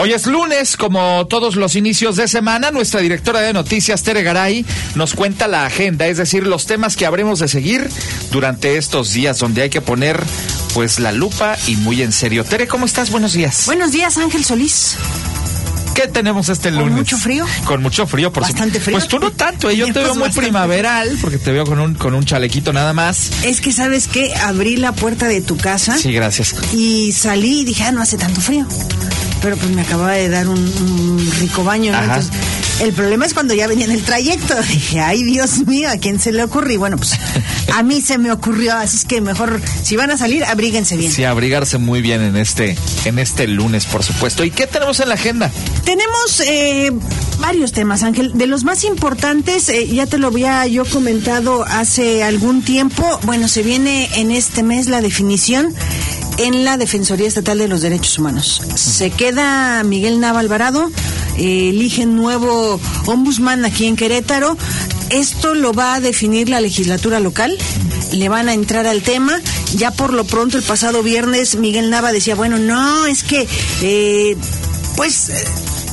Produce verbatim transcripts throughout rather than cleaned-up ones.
Hoy es lunes, como todos los inicios de semana, nuestra directora de noticias, Tere Garay, nos cuenta la agenda, es decir, los temas que habremos de seguir durante estos días, donde hay que poner, pues, la lupa y muy en serio. Tere, ¿cómo estás? Buenos días. Buenos días, Ángel Solís. ¿Qué tenemos este lunes? ¿Con mucho frío? Con mucho frío, por Bastante su... frío. Pues tú no tanto, ¿eh? Yo te pues veo muy primaveral, porque te veo con un, con un chalequito nada más. Es que, ¿sabes qué? Abrí la puerta de tu casa. Sí, gracias. Y salí y dije, ah, no hace tanto frío. Pero pues me acababa de dar un, un rico baño, ¿no? Entonces, el problema es cuando ya venía en el trayecto. Dije, ay, Dios mío, ¿a quién se le ocurrió? Y bueno, pues a mí se me ocurrió, así es que mejor, si van a salir, abríguense bien. Sí, abrigarse muy bien en este, en este lunes, por supuesto. ¿Y qué tenemos en la agenda? Tenemos eh, varios temas, Ángel. De los más importantes, eh, ya te lo había yo comentado hace algún tiempo. Bueno, se viene en este mes la definición en la Defensoría Estatal de los Derechos Humanos. Se queda Miguel Nava Alvarado, eh, eligen nuevo ombudsman aquí en Querétaro. Esto lo va a definir la legislatura local. Le van a entrar al tema. Ya por lo pronto, el pasado viernes, Miguel Nava decía, bueno, no, es que, eh, pues, eh,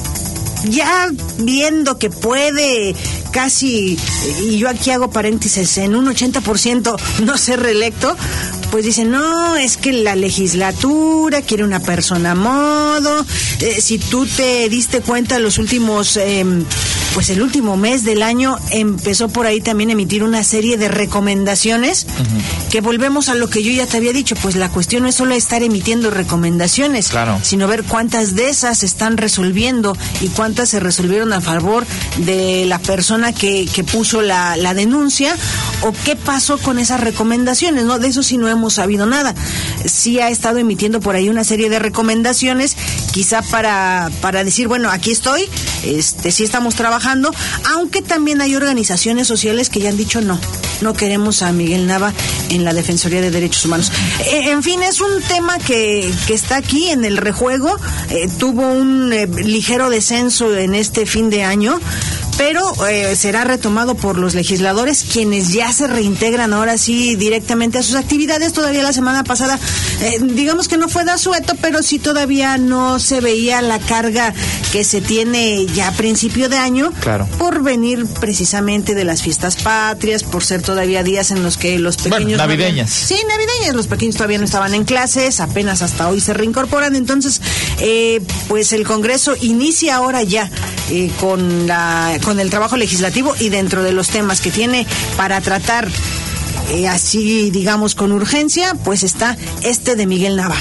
ya viendo que puede casi, y yo aquí hago paréntesis, en un ochenta por ciento no ser reelecto, pues dicen, no, es que la legislatura quiere una persona a modo. Eh, si tú te diste cuenta, los últimos, eh, pues el último mes del año empezó por ahí también a emitir una serie de recomendaciones, uh-huh. que volvemos a lo que yo ya te había dicho, pues la cuestión no es solo estar emitiendo recomendaciones, claro. sino ver cuántas de esas se están resolviendo y cuántas se resolvieron a favor de la persona que, que puso la, la denuncia, o qué pasó con esas recomendaciones, ¿no? De eso sí no hemos sabido nada. Sí ha estado emitiendo por ahí una serie de recomendaciones, quizá para, para decir, bueno, aquí estoy, este, sí estamos trabajando, aunque también hay organizaciones sociales que ya han dicho no, no queremos a Miguel Nava en la Defensoría de Derechos Humanos. Eh, en fin, es un tema que, que está aquí en el rejuego, eh, tuvo un eh, ligero descenso en este fin de año, pero eh, será retomado por los legisladores, quienes ya se reintegran ahora sí directamente a sus actividades. Todavía la semana pasada, eh, digamos que no fue de asueto, pero sí todavía no se veía la carga que se tiene ya a principio de año, claro. por venir precisamente de las fiestas patrias, por ser todavía días en los que los pequeños... Bueno, navideñas. No habían, sí, navideñas, los pequeños todavía no estaban en clases, apenas hasta hoy se reincorporan, entonces, eh, pues el Congreso inicia ahora ya eh, con la... con el trabajo legislativo, y dentro de los temas que tiene para tratar eh, así, digamos, con urgencia, pues está este de Miguel Nava.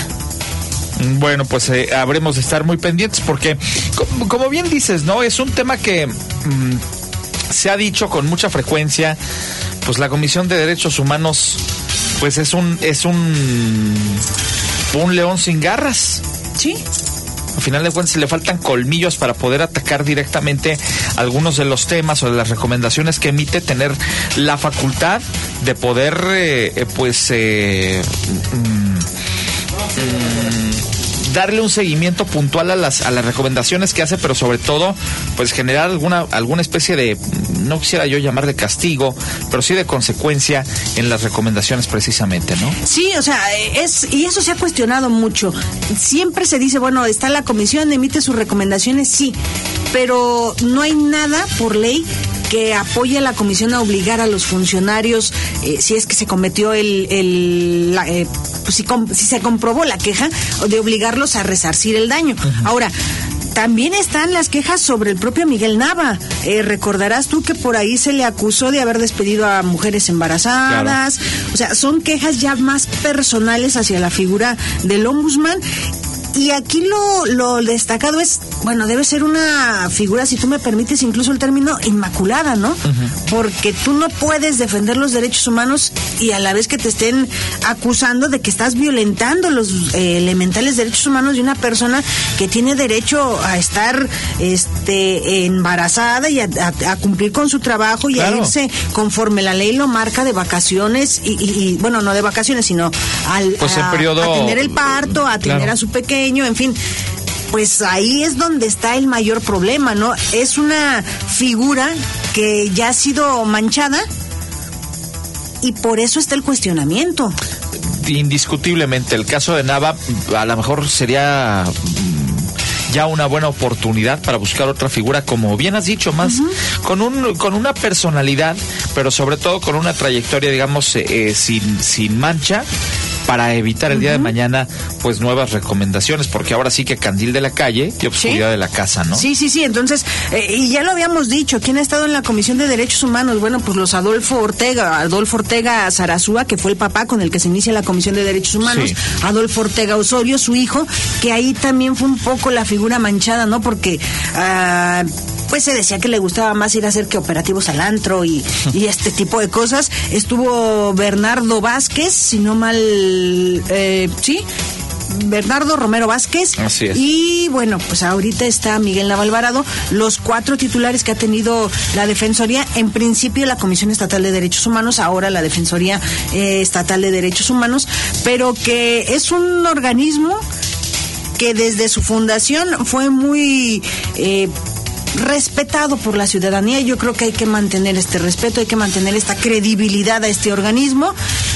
Bueno, pues eh, habremos de estar muy pendientes porque, como, como bien dices, ¿no? Es un tema que mmm, se ha dicho con mucha frecuencia, pues la Comisión de Derechos Humanos, pues es un, es un, un león sin garras. Sí. Al final de cuentas le faltan colmillos para poder atacar directamente algunos de los temas o de las recomendaciones que emite, tener la facultad de poder eh, pues eh, mm, mm, darle un seguimiento puntual a las a las recomendaciones que hace, pero sobre todo pues generar alguna alguna especie de, no quisiera yo llamar de castigo, pero sí de consecuencia en las recomendaciones precisamente, ¿no? Sí, o sea, es y eso se ha cuestionado mucho. Siempre se dice, bueno, está la comisión, emite sus recomendaciones, sí, pero no hay nada por ley que apoye a la comisión a obligar a los funcionarios, eh, si es que se cometió el, el la, eh, pues si, com, si se comprobó la queja, de obligarlos a resarcir el daño. Uh-huh. Ahora, también están las quejas sobre el propio Miguel Nava. Eh, recordarás tú que por ahí se le acusó de haber despedido a mujeres embarazadas. Claro. O sea, son quejas ya más personales hacia la figura del ombudsman. Y aquí lo, lo destacado es, bueno, debe ser una figura, si tú me permites incluso el término, inmaculada, ¿no? Uh-huh. Porque tú no puedes defender los derechos humanos y a la vez que te estén acusando de que estás violentando los eh, elementales derechos humanos de una persona que tiene derecho a estar este embarazada y a, a, a cumplir con su trabajo y claro. a irse conforme la ley lo marca de vacaciones y, y, y bueno, no de vacaciones, sino al, pues a, periodo... a tener el parto, a tener claro. a su pequeño, en fin, pues ahí es donde está el mayor problema, ¿no? Es una figura que ya ha sido manchada y por eso está el cuestionamiento. Indiscutiblemente, el caso de Nava a lo mejor sería ya una buena oportunidad para buscar otra figura, como bien has dicho, más uh-huh. con un con una personalidad, pero sobre todo con una trayectoria, digamos, eh, sin, sin mancha, para evitar el día uh-huh. de mañana pues nuevas recomendaciones, porque ahora sí que candil de la calle y obscuridad ¿Sí? de la casa, ¿no? Sí, sí, sí, entonces, eh, y ya lo habíamos dicho, ¿quién ha estado en la Comisión de Derechos Humanos? Bueno, pues los Adolfo Ortega, Adolfo Ortega Zarazúa, que fue el papá con el que se inicia la Comisión de Derechos Humanos, sí. Adolfo Ortega Osorio, su hijo, que ahí también fue un poco la figura manchada, ¿no? Porque uh, pues se decía que le gustaba más ir a hacer que operativos al antro y, y este tipo de cosas. Estuvo Bernardo Vázquez, si no mal, eh, sí, Bernardo Romero Vázquez. Así es. Y bueno, pues ahorita está Miguel Nava Alvarado, los cuatro titulares que ha tenido la Defensoría, en principio la Comisión Estatal de Derechos Humanos, ahora la Defensoría eh, Estatal de Derechos Humanos, pero que es un organismo que desde su fundación fue muy eh, respetado por la ciudadanía. Yo creo que hay que mantener este respeto, hay que mantener esta credibilidad a este organismo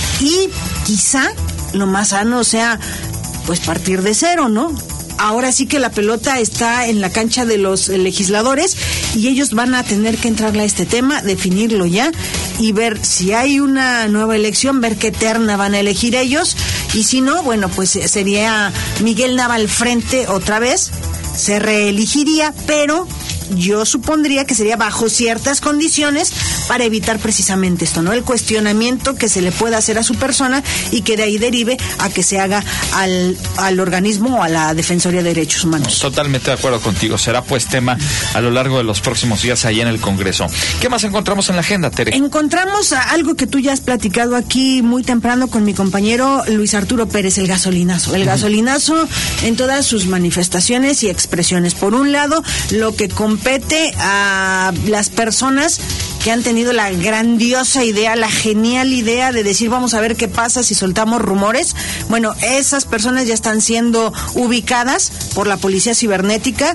y quizá lo más sano sea pues partir de cero, ¿no? Ahora sí que la pelota está en la cancha de los legisladores y ellos van a tener que entrarle a este tema, definirlo ya y ver si hay una nueva elección, ver qué terna van a elegir ellos, y si no, bueno, pues sería Miguel Nava al frente otra vez, se reelegiría, pero yo supondría que sería bajo ciertas condiciones para evitar precisamente esto, ¿no? El cuestionamiento que se le pueda hacer a su persona y que de ahí derive a que se haga al, al organismo o a la Defensoría de Derechos Humanos. Totalmente de acuerdo contigo. Será pues tema a lo largo de los próximos días ahí en el Congreso. ¿Qué más encontramos en la agenda, Tere? Encontramos algo que tú ya has platicado aquí muy temprano con mi compañero Luis Arturo Pérez, el gasolinazo. El gasolinazo en todas sus manifestaciones y expresiones. Por un lado, lo que compete a las personas que han tenido la grandiosa idea, la genial idea de decir vamos a ver qué pasa si soltamos rumores. Bueno, esas personas ya están siendo ubicadas por la Policía Cibernética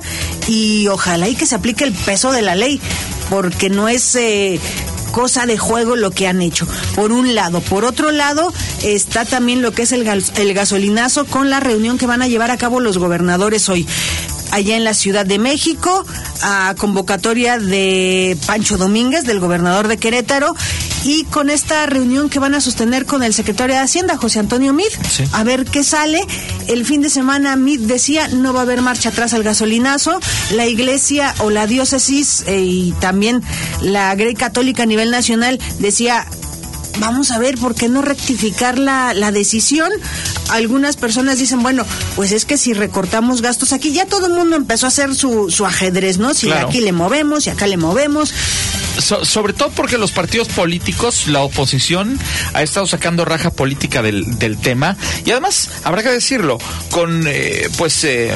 y ojalá y que se aplique el peso de la ley, porque no es eh, cosa de juego lo que han hecho, por un lado. Por otro lado, está también lo que es el, gas, el gasolinazo con la reunión que van a llevar a cabo los gobernadores hoy allá en la Ciudad de México, a convocatoria de Pancho Domínguez, del gobernador de Querétaro, y con esta reunión que van a sostener con el secretario de Hacienda, José Antonio Meade, sí. A ver qué sale. El fin de semana Meade decía, no va a haber marcha atrás al gasolinazo. La iglesia o la diócesis eh, y también la Grey Católica a nivel nacional decía, vamos a ver, ¿por qué no rectificar la, la decisión? Algunas personas dicen, bueno, pues es que si recortamos gastos aquí, ya todo el mundo empezó a hacer su, su ajedrez, ¿no? Si claro. Aquí le movemos y acá le movemos. So, sobre todo porque los partidos políticos, la oposición, ha estado sacando raja política del, del tema, y además, habrá que decirlo, con eh, pues eh,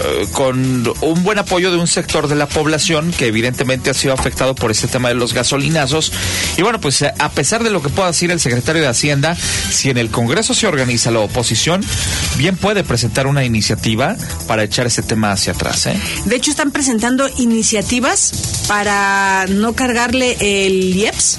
con un buen apoyo de un sector de la población que evidentemente ha sido afectado por este tema de los gasolinazos. Y bueno, pues a pesar de lo que pueda decir el secretario de Hacienda, si en el Congreso se organiza la oposición, bien puede presentar una iniciativa para echar ese tema hacia atrás, ¿eh? De hecho, están presentando iniciativas para no cargarle el I E P S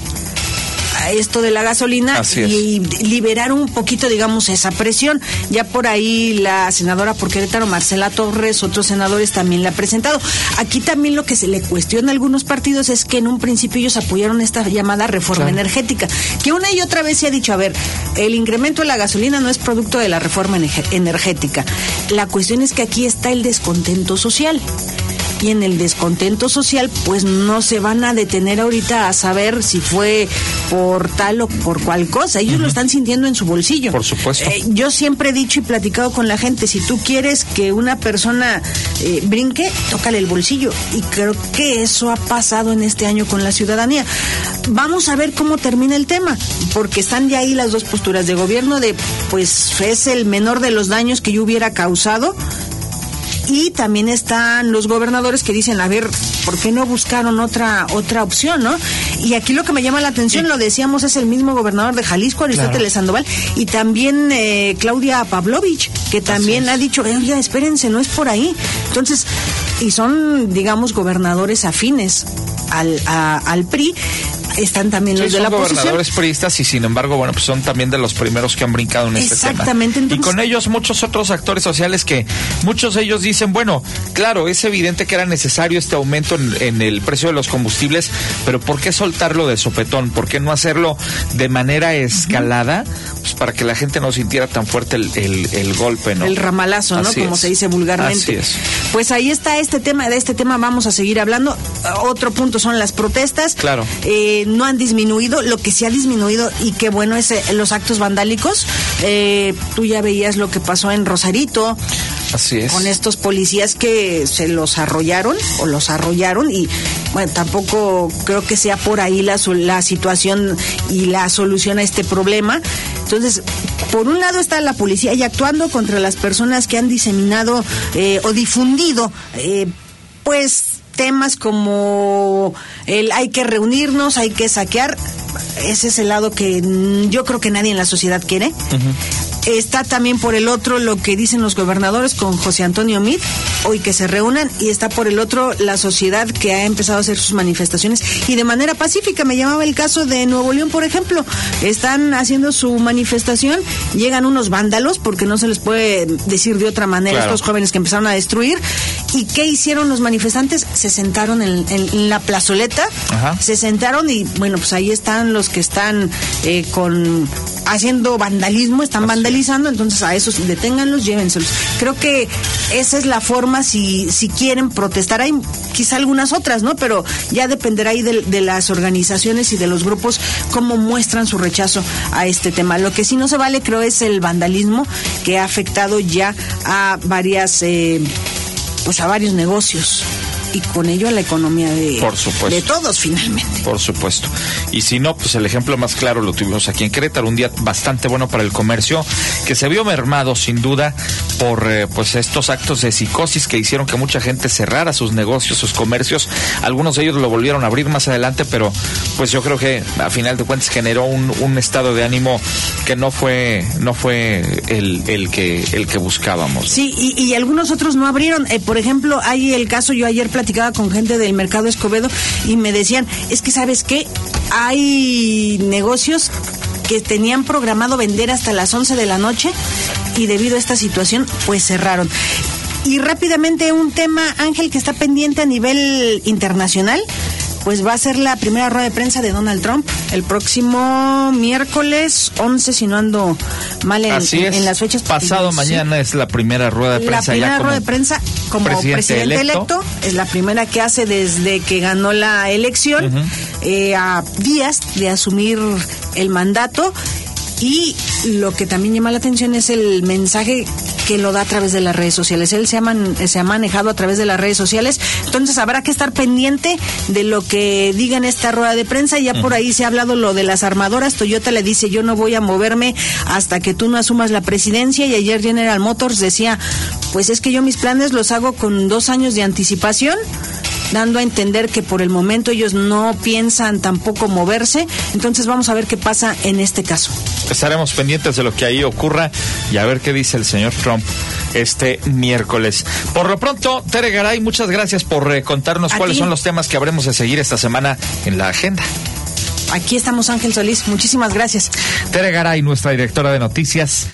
a esto de la gasolina y liberar un poquito, digamos, esa presión. Ya por ahí la senadora por Querétaro, Marcela Torres, otros senadores también la han presentado. Aquí también lo que se le cuestiona a algunos partidos es que en un principio ellos apoyaron esta llamada reforma claro. energética, que una y otra vez se ha dicho, a ver, el incremento de la gasolina no es producto de la reforma energética. La cuestión es que aquí está el descontento social. Y en el descontento social, pues no se van a detener ahorita a saber si fue por tal o por cual cosa. Ellos uh-huh. lo están sintiendo en su bolsillo. Por supuesto. Eh, yo siempre he dicho y platicado con la gente, si tú quieres que una persona eh, brinque, tócale el bolsillo. Y creo que eso ha pasado en este año con la ciudadanía. Vamos a ver cómo termina el tema, porque están ya ahí las dos posturas de gobierno de, pues es el menor de los daños que yo hubiera causado. Y también están los gobernadores que dicen, a ver, ¿por qué no buscaron otra otra opción, no? Y aquí lo que me llama la atención, sí. lo decíamos, es el mismo gobernador de Jalisco, Aristóteles claro. Sandoval, y también eh, Claudia Pavlovich, que también ha dicho, oye, espérense, no es por ahí. Entonces, y son, digamos, gobernadores afines al, a, al P R I. están también sí, los de la oposición. Son gobernadores priistas y sin embargo, bueno, pues son también de los primeros que han brincado en este tema. Exactamente. Entonces, y con ellos muchos otros actores sociales que muchos de ellos dicen, bueno, claro, es evidente que era necesario este aumento en, en el precio de los combustibles, pero ¿por qué soltarlo de sopetón? ¿Por qué no hacerlo de manera escalada? Uh-huh. Pues para que la gente no sintiera tan fuerte el, el, el golpe, ¿no? El ramalazo, ¿no? Así Como es. se dice vulgarmente. Así es. Pues ahí está este tema, de este tema vamos a seguir hablando. Otro punto son las protestas. Claro. Eh, no han disminuido, lo que sí ha disminuido y qué bueno es eh, los actos vandálicos. Eh, tú ya veías lo que pasó en Rosarito. Así es. Con estos policías que se los arrollaron o los arrollaron y bueno, tampoco creo que sea por ahí la, la situación y la solución a este problema. Entonces, por un lado está la policía y actuando contra las personas que han diseminado eh, o difundido, eh, pues, temas como el hay que reunirnos, hay que saquear. Ese es el lado que yo creo que nadie en la sociedad quiere. Uh-huh. Está también por el otro lo que dicen los gobernadores con José Antonio Meade, hoy que se reúnan, y está por el otro la sociedad que ha empezado a hacer sus manifestaciones y de manera pacífica. Me llamaba el caso de Nuevo León, por ejemplo. Están haciendo su manifestación, llegan unos vándalos, porque no se les puede decir de otra manera, claro, estos jóvenes que empezaron a destruir. ¿Y qué hicieron los manifestantes? Se sentaron en, en, en la plazoleta. Ajá. Se sentaron y bueno, pues ahí están los que están eh, con haciendo vandalismo, están vandalizando, entonces a esos deténganlos, llévenselos. Creo que esa es la forma si si quieren protestar. Hay quizá algunas otras, ¿no? Pero ya dependerá ahí de, de las organizaciones y de los grupos cómo muestran su rechazo a este tema. Lo que sí no se vale, creo, es el vandalismo que ha afectado ya a varias, eh, pues a varios negocios. Y con ello a la economía de, por supuesto, de todos finalmente. Por supuesto. Y si no, pues el ejemplo más claro lo tuvimos aquí en Querétaro, un día bastante bueno para el comercio, que se vio mermado sin duda por eh, pues estos actos de psicosis que hicieron que mucha gente cerrara sus negocios, sus comercios. Algunos de ellos lo volvieron a abrir más adelante, pero pues yo creo que a final de cuentas generó un, un estado de ánimo que no fue no fue el, el que el que buscábamos. Sí, y, y algunos otros no abrieron. Eh, por ejemplo, hay el caso, yo ayer platicaba con gente del mercado Escobedo y me decían, es que ¿sabes qué? Hay negocios que tenían programado vender hasta las once de la noche y debido a esta situación pues cerraron. Y rápidamente un tema, Ángel, que está pendiente a nivel internacional, pues va a ser la primera rueda de prensa de Donald Trump el próximo miércoles once, si no ando mal en, en, en las fechas. Pasado sí. Mañana es la primera rueda de prensa. La primera ya como rueda de prensa como presidente, presidente electo. electo. Es la primera que hace desde que ganó la elección, uh-huh. eh, a días de asumir el mandato. Y lo que también llama la atención es el mensaje que lo da a través de las redes sociales. Él se ha, man, se ha manejado a través de las redes sociales, entonces habrá que estar pendiente de lo que diga en esta rueda de prensa. Ya uh-huh. por ahí se ha hablado lo de las armadoras. Toyota le dice, yo no voy a moverme hasta que tú no asumas la presidencia, y ayer General Motors decía, pues es que yo mis planes los hago con dos años de anticipación, dando a entender que por el momento ellos no piensan tampoco moverse. Entonces vamos a ver qué pasa en este caso. Estaremos pendientes de lo que ahí ocurra y a ver qué dice el señor Trump este miércoles. Por lo pronto, Tere Garay, muchas gracias por eh, contarnos ¿A cuáles ti? son los temas que habremos de seguir esta semana en la agenda. Aquí estamos, Ángel Solís. Muchísimas gracias. Tere Garay, nuestra directora de noticias.